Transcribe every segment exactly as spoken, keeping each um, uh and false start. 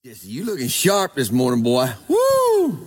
Yes, you looking sharp this morning, boy. Woo!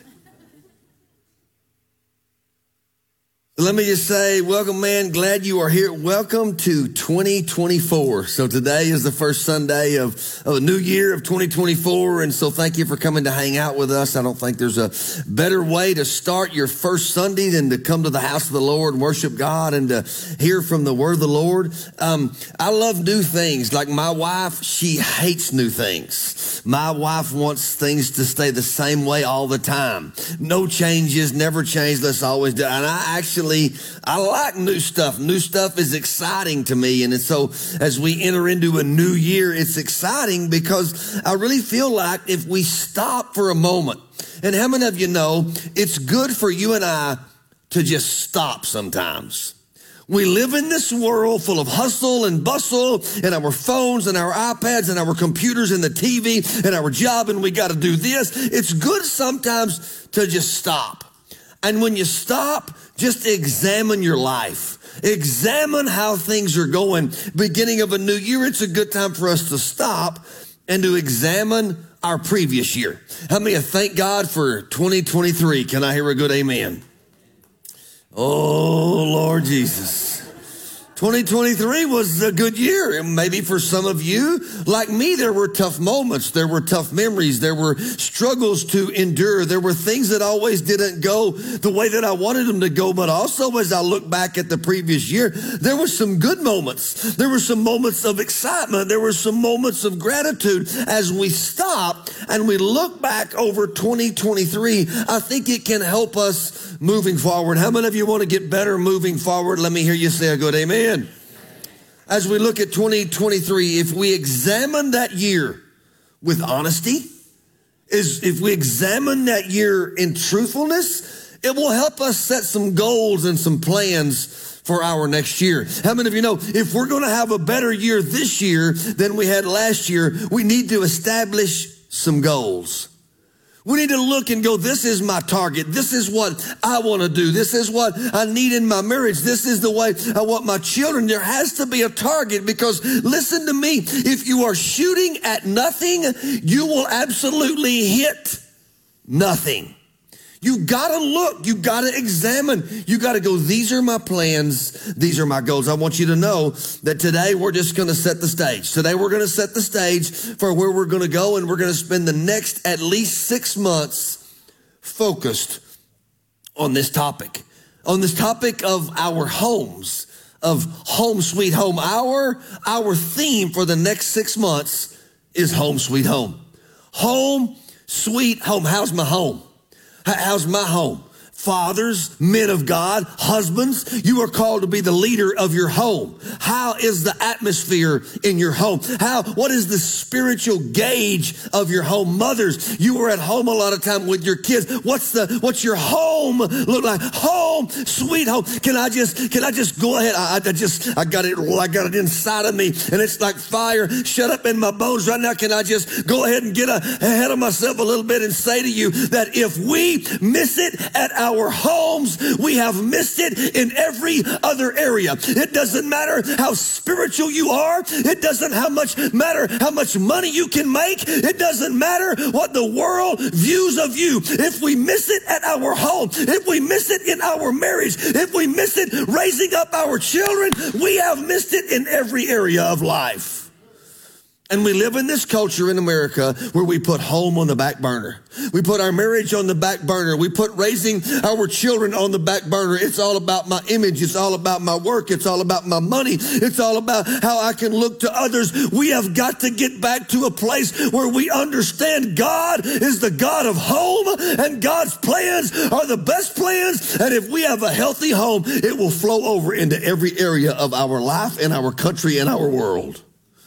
Let me just say, welcome, man. Glad you are here. Welcome to twenty twenty-four. So today is the first Sunday of, of a new year of twenty twenty-four. And so thank you for coming to hang out with us. I don't think there's a better way to start your first Sunday than to come to the house of the Lord and worship God and to hear from the word of the Lord. Um, I love new things. Like my wife, she hates new things. My wife wants things to stay the same way all the time. No changes, never change. Let's always do. And I actually I like new stuff. New stuff is exciting to me. And so as we enter into a new year, it's exciting because I really feel like if we stop for a moment, and how many of you know it's good for you and I to just stop sometimes? We live in this world full of hustle and bustle and our phones and our iPads and our computers and the T V and our job, and we got to do this. It's good sometimes to just stop. And when you stop, just examine your life. Examine how things are going. Beginning of a new year, it's a good time for us to stop and to examine our previous year. How many thank God for twenty twenty-three? Can I hear a good amen? Oh, Lord Jesus. twenty twenty-three was a good year. And maybe for some of you, like me, there were tough moments. There were tough memories. There were struggles to endure. There were things that always didn't go the way that I wanted them to go. But also, as I look back at the previous year, there were some good moments. There were some moments of excitement. There were some moments of gratitude. As we stop and we look back over twenty twenty-three, I think it can help us moving forward. How many of you want to get better moving forward? Let me hear you say a good amen. As we look at twenty twenty-three, if we examine that year with honesty, is if we examine that year in truthfulness, it will help us set some goals and some plans for our next year. How many of you know if we're going to have a better year this year than we had last year, we need to establish some goals. We need to look and go, this is my target. This is what I want to do. This is what I need in my marriage. This is the way I want my children. There has to be a target because listen to me. If you are shooting at nothing, you will absolutely hit nothing. You gotta look, you gotta examine, you gotta go, these are my plans, these are my goals. I want you to know that today we're just gonna set the stage. Today we're gonna set the stage for where we're gonna go, and we're gonna spend the next at least six months focused on this topic, on this topic of our homes, of home sweet home. Our, our theme for the next six months is home sweet home. Home sweet home. How's my home? How's my home? Fathers, men of God, husbands, you are called to be the leader of your home. How is the atmosphere in your home? How, what is the spiritual gauge of your home? Mothers, you are at home a lot of time with your kids. What's the, what's your home look like? Home, sweet home. Can I just, can I just go ahead? I, I just, I got it, I got it inside of me and it's like fire shut up in my bones right now. Can I just go ahead and get a, ahead of myself a little bit and say to you that if we miss it at our Our homes, we have missed it in every other area. It doesn't matter how spiritual you are. It doesn't how much matter how much money you can make. It doesn't matter what the world views of you. If we miss it at our home, if we miss it in our marriage, if we miss it raising up our children, we have missed it in every area of life. And we live in this culture in America where we put home on the back burner. We put our marriage on the back burner. We put raising our children on the back burner. It's all about my image. It's all about my work. It's all about my money. It's all about how I can look to others. We have got to get back to a place where we understand God is the God of home and God's plans are the best plans. And if we have a healthy home, it will flow over into every area of our life and our country and our world.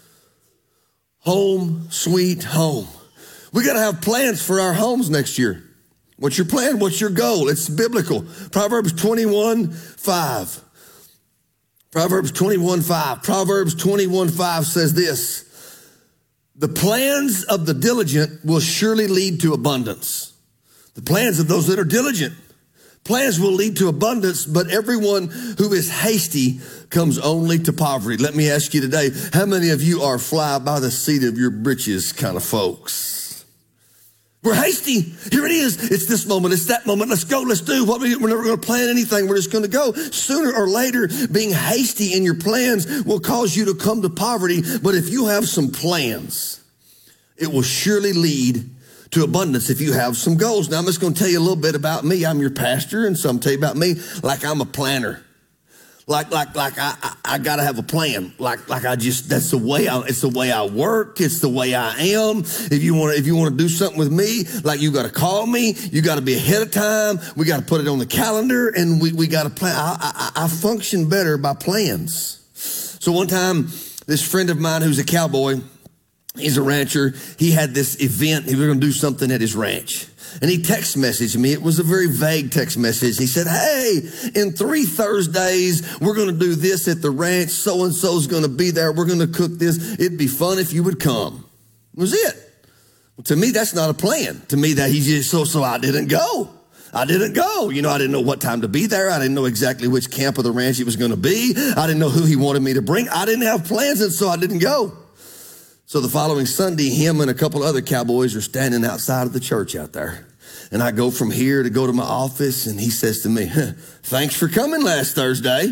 Home, sweet home. We got to have plans for our homes next year. What's your plan? What's your goal? It's biblical. Proverbs twenty-one five. Proverbs twenty-one five. Proverbs twenty-one five says this. The plans of the diligent will surely lead to abundance. The plans of those that are diligent. Plans will lead to abundance, but everyone who is hasty comes only to poverty. Let me ask you today, how many of you are fly by the seat of your britches kind of folks? We're hasty. Here it is. It's this moment. It's that moment. Let's go. Let's do what we, we're never going to plan anything. We're just going to go. Sooner or later, being hasty in your plans will cause you to come to poverty. But if you have some plans, it will surely lead to abundance if you have some goals. Now, I'm just going to tell you a little bit about me. I'm your pastor, and so I'm tell you about me like I'm a planner. Like, like, like I, I, I got to have a plan. Like, like I just, that's the way I, it's the way I work. It's the way I am. If you want to, if you want to do something with me, like you got to call me. You got to be ahead of time. We got to put it on the calendar, and we, we got to plan. I, I, I function better by plans. So one time, this friend of mine who's a cowboy, he's a rancher. He had this event. He was going to do something at his ranch. And he text messaged me. It was a very vague text message. He said, hey, in three Thursdays, we're going to do this at the ranch. So-and-so's going to be there. We're going to cook this. It'd be fun if you would come. That was it. Well, to me, that's not a plan. To me, that he just, so, so I didn't go. I didn't go. You know, I didn't know what time to be there. I didn't know exactly which camp of the ranch it was going to be. I didn't know who he wanted me to bring. I didn't have plans, and so I didn't go. So the following Sunday, him and a couple other cowboys are standing outside of the church out there. And I go from here to go to my office, and he says to me, huh, thanks for coming last Thursday.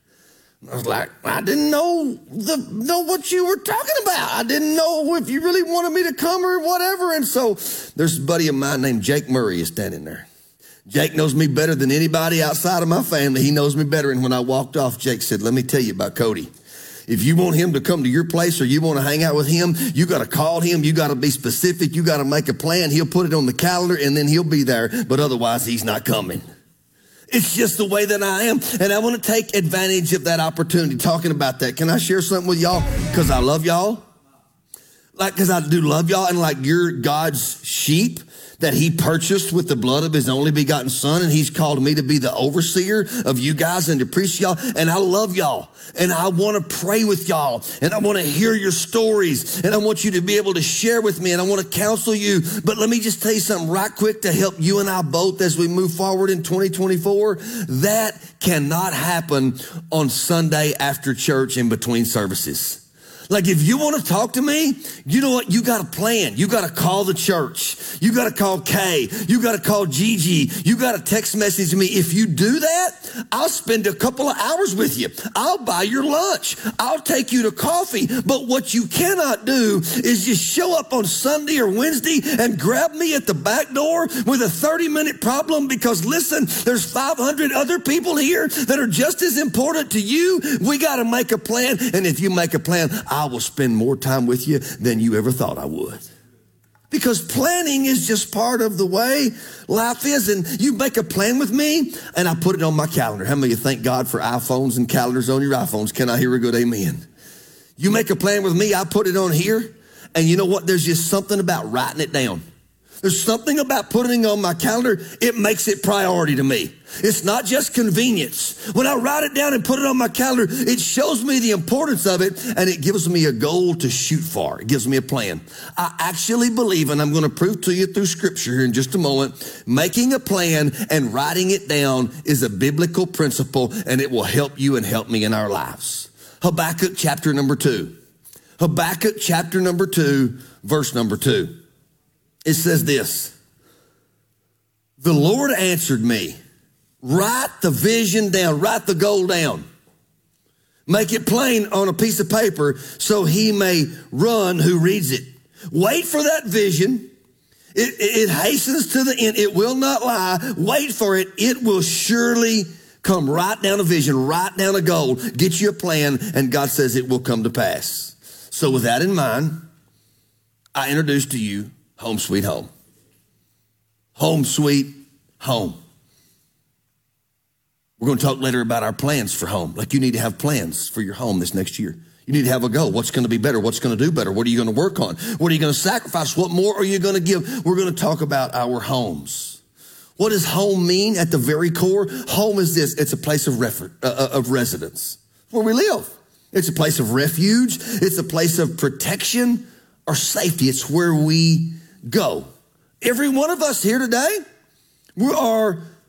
I was like, I didn't know the know what you were talking about. I didn't know if you really wanted me to come or whatever. And so there's a buddy of mine named Jake Murray is standing there. Jake knows me better than anybody outside of my family. He knows me better. And when I walked off, Jake said, let me tell you about Cody. If you want him to come to your place or you want to hang out with him, you got to call him. You got to be specific. You got to make a plan. He'll put it on the calendar, and then he'll be there. But otherwise, he's not coming. It's just the way that I am. And I want to take advantage of that opportunity talking about that. Can I share something with y'all? Because I love y'all. Like, because I do love y'all, and like you're God's sheep that he purchased with the blood of his only begotten son. And he's called me to be the overseer of you guys and to preach y'all. And I love y'all. And I want to pray with y'all. And I want to hear your stories. And I want you to be able to share with me. And I want to counsel you. But let me just tell you something right quick to help you and I both as we move forward in twenty twenty-four. That cannot happen on Sunday after church in between services. Like if you want to talk to me, you know what? You got to plan. You got to call the church. You got to call Kay. You got to call Gigi. You got to text message me. If you do that, I'll spend a couple of hours with you. I'll buy your lunch. I'll take you to coffee. But what you cannot do is just show up on Sunday or Wednesday and grab me at the back door with a thirty minute problem because listen, there's five hundred other people here that are just as important to you. We got to make a plan. And if you make a plan, I will spend more time with you than you ever thought I would. Because planning is just part of the way life is. And you make a plan with me, and I put it on my calendar. How many of you thank God for iPhones and calendars on your iPhones? Can I hear a good amen? You make a plan with me, I put it on here. And you know what? There's just something about writing it down. There's something about putting it on my calendar. It makes it priority to me. It's not just convenience. When I write it down and put it on my calendar, it shows me the importance of it, and it gives me a goal to shoot for. It gives me a plan. I actually believe, and I'm going to prove to you through scripture here in just a moment, making a plan and writing it down is a biblical principle, and it will help you and help me in our lives. Habakkuk chapter number two. Habakkuk chapter number two, verse number two. It says this, the Lord answered me, write the vision down, write the goal down. Make it plain on a piece of paper so he may run who reads it. Wait for that vision. It, it, it hastens to the end. It will not lie. Wait for it. It will surely come. Write down a vision, write down a goal, get you a plan, and God says it will come to pass. So with that in mind, I introduce to you Home Sweet Home. Home Sweet Home. We're going to talk later about our plans for home. Like you need to have plans for your home this next year. You need to have a goal. What's going to be better? What's going to do better? What are you going to work on? What are you going to sacrifice? What more are you going to give? We're going to talk about our homes. What does home mean at the very core? Home is this. It's a place of, refer- uh, of residence where we live. It's a place of refuge. It's a place of protection or safety. It's where we go. Every one of us here today, we are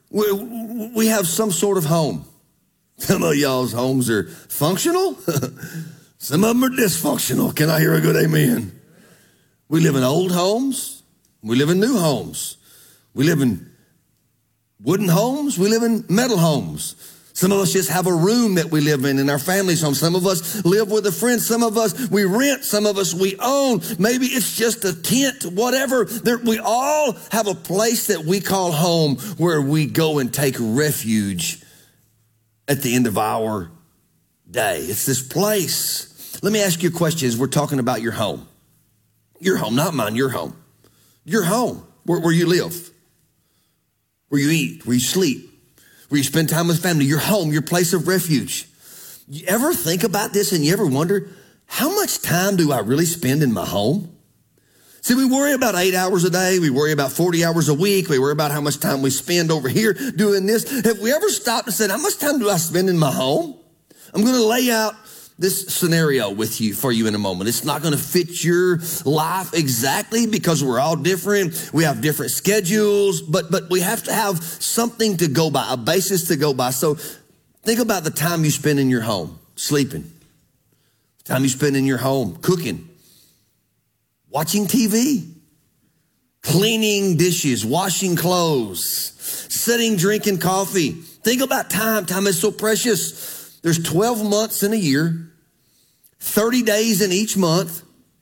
we, we have some sort of home. Some of y'all's homes are functional. Some of them are dysfunctional. Can I hear a good amen? We live in old homes. We live in new homes. We live in wooden homes. We live in metal homes. Some of us just have a room that we live in in our family's home. Some of us live with a friend. Some of us we rent. Some of us we own. Maybe it's just a tent, whatever. There, we all have a place that we call home where we go and take refuge at the end of our day. It's this place. Let me ask you a question as we're talking about your home. Your home, not mine, your home. Your home, where, where you live, where you eat, where you sleep, where you spend time with family, your home, your place of refuge. You ever think about this and you ever wonder, how much time do I really spend in my home? See, we worry about eight hours a day. We worry about forty hours a week. We worry about how much time we spend over here doing this. Have we ever stopped and said, how much time do I spend in my home? I'm going to lay out this scenario with you for you in a moment. It's not going to fit your life exactly because we're all different. We have different schedules, but but we have to have something to go by, a basis to go by. So think about the time you spend in your home, sleeping, the time you spend in your home, cooking, watching T V, cleaning dishes, washing clothes, sitting, drinking coffee. Think about time. Time is so precious. There's twelve months in a year, thirty days in each month,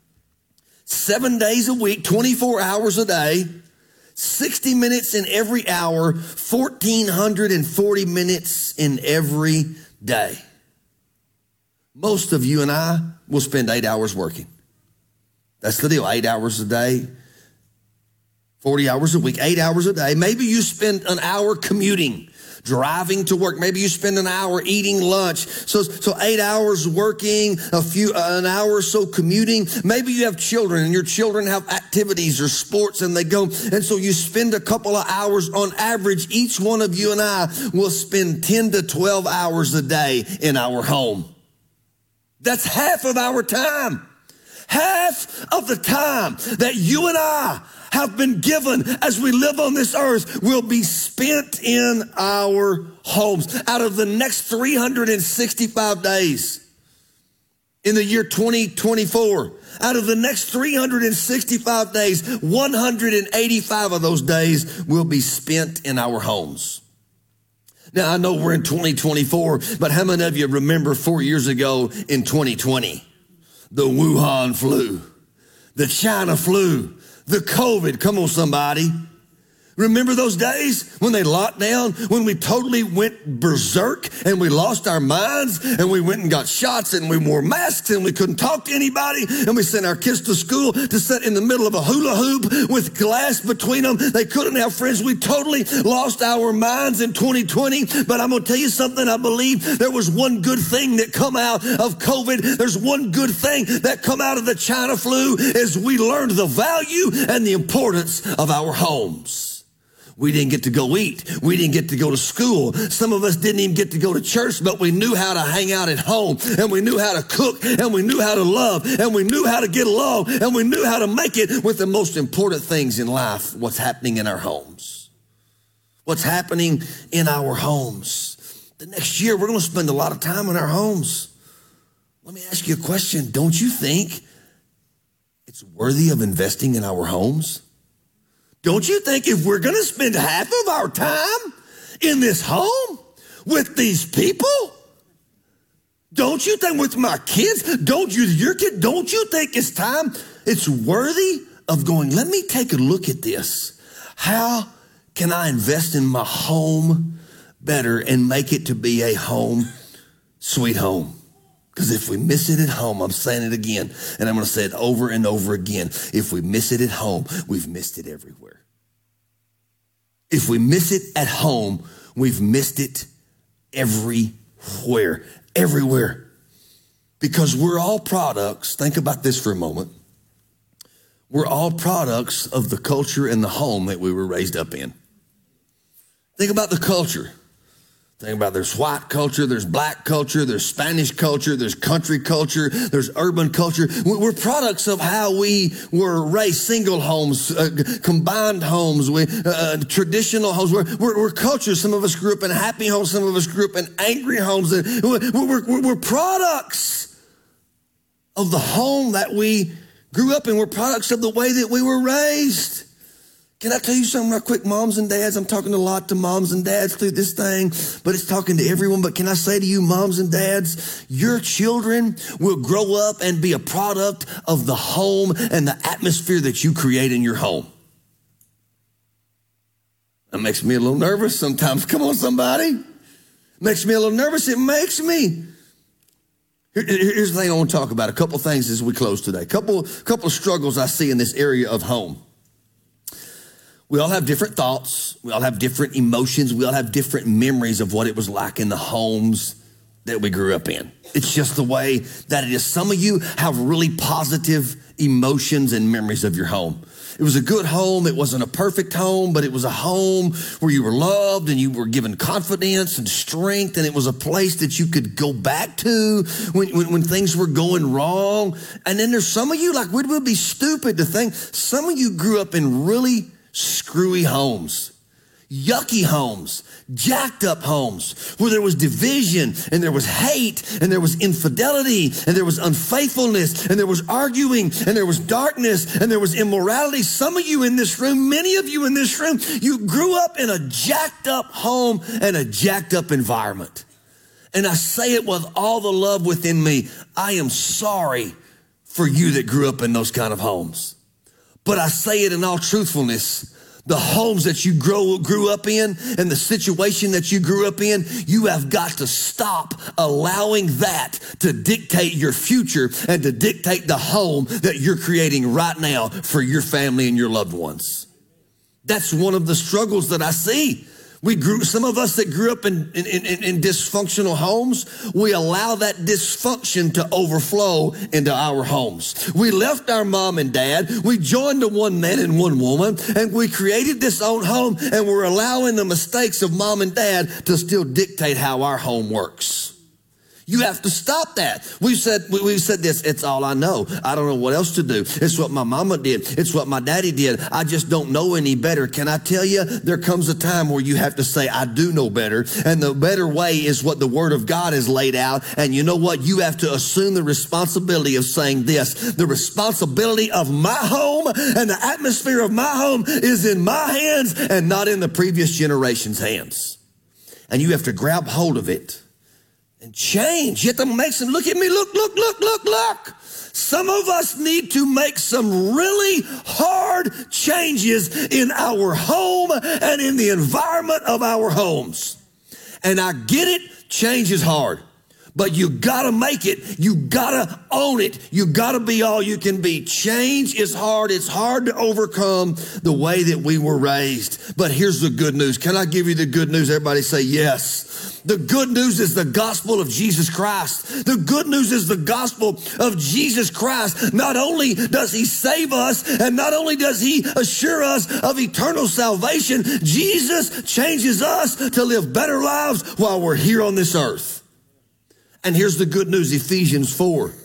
seven days a week, twenty-four hours a day, sixty minutes in every hour, one thousand four hundred forty minutes in every day. Most of you and I will spend eight hours working. That's the deal, eight hours a day, forty hours a week, eight hours a day. Maybe you spend an hour commuting, driving to work. Maybe you spend an hour eating lunch. So, so eight hours working, a few, uh, an hour or so commuting. Maybe you have children and your children have activities or sports and they go. And so you spend a couple of hours on average. Each one of you and I will spend ten to twelve hours a day in our home. That's half of our time. Half of the time that you and I have been given as we live on this earth will be spent in our homes. Out of the next three hundred sixty-five days in the year twenty twenty-four, out of the next three hundred sixty-five days, one hundred eighty-five of those days will be spent in our homes. Now, I know we're in twenty twenty-four, but how many of you remember four years ago in twenty twenty? The Wuhan flu, the China flu, the COVID. Come on, somebody. Remember those days when they locked down, when we totally went berserk and we lost our minds and we went and got shots and we wore masks and we couldn't talk to anybody and we sent our kids to school to sit in the middle of a hula hoop with glass between them. They couldn't have friends. We totally lost our minds in twenty twenty. But I'm going to tell you something. I believe there was one good thing that come out of COVID. There's one good thing that come out of the China flu is we learned the value and the importance of our homes. We didn't get to go eat. We didn't get to go to school. Some of us didn't even get to go to church, but we knew how to hang out at home, and we knew how to cook, and we knew how to love, and we knew how to get along, and we knew how to make it with the most important things in life, what's happening in our homes. What's happening in our homes. The next year, we're going to spend a lot of time in our homes. Let me ask you a question. Don't you think it's worthy of investing in our homes? Don't you think if we're going to spend half of our time in this home with these people, don't you think with my kids, don't you, your kid, don't you think it's time, it's worthy of going, let me take a look at this. How can I invest in my home better and make it to be a home, sweet home? Because if we miss it at home, I'm saying it again, and I'm going to say it over and over again. If we miss it at home, we've missed it everywhere. If we miss it at home, we've missed it everywhere, everywhere. Because we're all products. Think about this for a moment. We're all products of the culture and the home that we were raised up in. Think about the culture. Think about it. There's white culture, there's black culture, there's Spanish culture, there's country culture, there's urban culture. We're products of how we were raised, single homes, uh, combined homes, we, uh, traditional homes. We're, we're, we're cultures. Some of us grew up in happy homes, some of us grew up in angry homes. We're, we're, we're products of the home that we grew up in. We're products of the way that we were raised. Can I tell you something real quick, moms and dads? I'm talking a lot to moms and dads through this thing, but it's talking to everyone. But can I say to you, moms and dads, your children will grow up and be a product of the home and the atmosphere that you create in your home. That makes me a little nervous sometimes. Come on, somebody. Makes me a little nervous. It makes me. Here, here's the thing I want to talk about. A couple things as we close today. Couple, couple of struggles I see in this area of home. We all have different thoughts. We all have different emotions. We all have different memories of what it was like in the homes that we grew up in. It's just the way that it is. Some of you have really positive emotions and memories of your home. It was a good home. It wasn't a perfect home, but it was a home where you were loved and you were given confidence and strength. And it was a place that you could go back to when, when, when things were going wrong. And then there's some of you, like, it would be stupid to think, some of you grew up in really screwy homes, yucky homes, jacked up homes where there was division and there was hate and there was infidelity and there was unfaithfulness and there was arguing and there was darkness and there was immorality. Some of you in this room, many of you in this room, you grew up in a jacked up home and a jacked up environment. And I say it with all the love within me. I am sorry for you that grew up in those kind of homes. But I say it in all truthfulness, the homes that you grow, grew up in and the situation that you grew up in, you have got to stop allowing that to dictate your future and to dictate the home that you're creating right now for your family and your loved ones. That's one of the struggles that I see. We grew, some of us that grew up in, in, in, in dysfunctional homes, we allow that dysfunction to overflow into our homes. We left our mom and dad, we joined the one man and one woman, and we created this own home, and we're allowing the mistakes of mom and dad to still dictate how our home works. You have to stop that. We've said, we've said this, it's all I know. I don't know what else to do. It's what my mama did. It's what my daddy did. I just don't know any better. Can I tell you, there comes a time where you have to say, I do know better. And the better way is what the word of God has laid out. And you know what? You have to assume the responsibility of saying this. The responsibility of my home and the atmosphere of my home is in my hands and not in the previous generation's hands. And you have to grab hold of it. And change. You have to make some, look at me, look, look, look, look, look. Some of us need to make some really hard changes in our home and in the environment of our homes. And I get it, change is hard. But you gotta make it. You gotta own it. You gotta be all you can be. Change is hard. It's hard to overcome the way that we were raised. But here's the good news. Can I give you the good news? Everybody say yes. The good news is the gospel of Jesus Christ. The good news is the gospel of Jesus Christ. Not only does he save us, and not only does he assure us of eternal salvation, Jesus changes us to live better lives while we're here on this earth. And here's the good news, Ephesians four.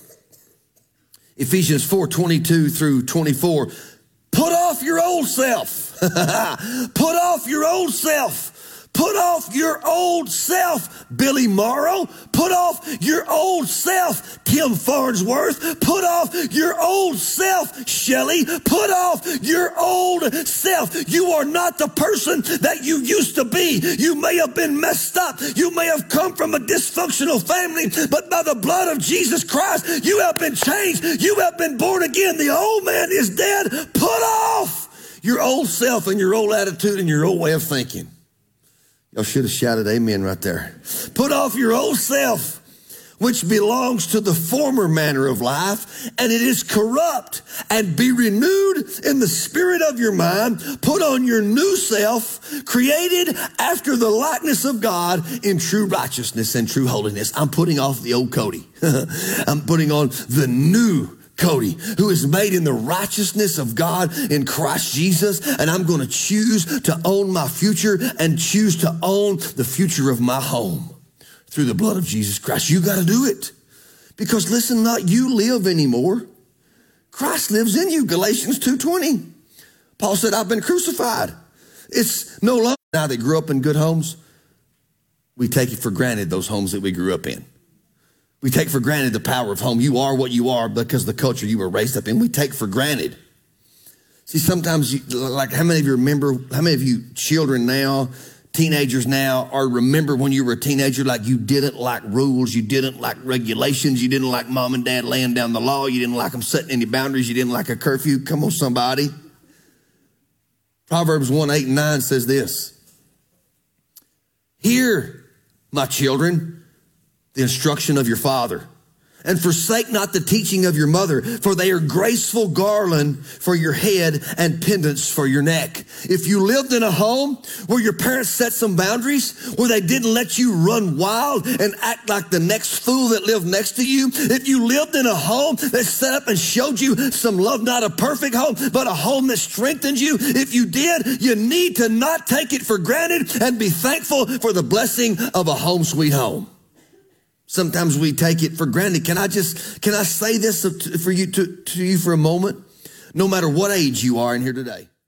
Ephesians four, twenty-two through twenty-four. Put off your old self. Put off your old self. Put off your old self, Billy Morrow. Put off your old self, Tim Farnsworth. Put off your old self, Shelley. Put off your old self. You are not the person that you used to be. You may have been messed up. You may have come from a dysfunctional family, but by the blood of Jesus Christ, you have been changed. You have been born again. The old man is dead. Put off your old self and your old attitude and your old way of thinking. Y'all should have shouted amen right there. Put off your old self, which belongs to the former manner of life, and it is corrupt, and be renewed in the spirit of your mind. Put on your new self, created after the likeness of God in true righteousness and true holiness. I'm putting off the old Cody. I'm putting on the new Cody, who is made in the righteousness of God in Christ Jesus, and I'm going to choose to own my future and choose to own the future of my home through the blood of Jesus Christ. You got to do it. Because listen, not you live anymore. Christ lives in you, Galatians two twenty. Paul said, I've been crucified. It's no longer now that grew up in good homes. We take it for granted, those homes that we grew up in. We take for granted the power of home. You are what you are because of the culture you were raised up in. We take for granted. See, sometimes, you, like how many of you remember, how many of you children now, teenagers now, or remember when you were a teenager, like you didn't like rules, you didn't like regulations, you didn't like mom and dad laying down the law, you didn't like them setting any boundaries, you didn't like a curfew. Come on, somebody. Proverbs one, eight, and nine says this. Hear, my children, the instruction of your father, and forsake not the teaching of your mother, for they are graceful garland for your head and pendants for your neck. If you lived in a home where your parents set some boundaries, where they didn't let you run wild and act like the next fool that lived next to you, if you lived in a home that set up and showed you some love, not a perfect home, but a home that strengthened you, if you did, you need to not take it for granted and be thankful for the blessing of a home sweet home. Sometimes we take it for granted. Can I just, can I say this for you to, to you for a moment? No matter what age you are in here today.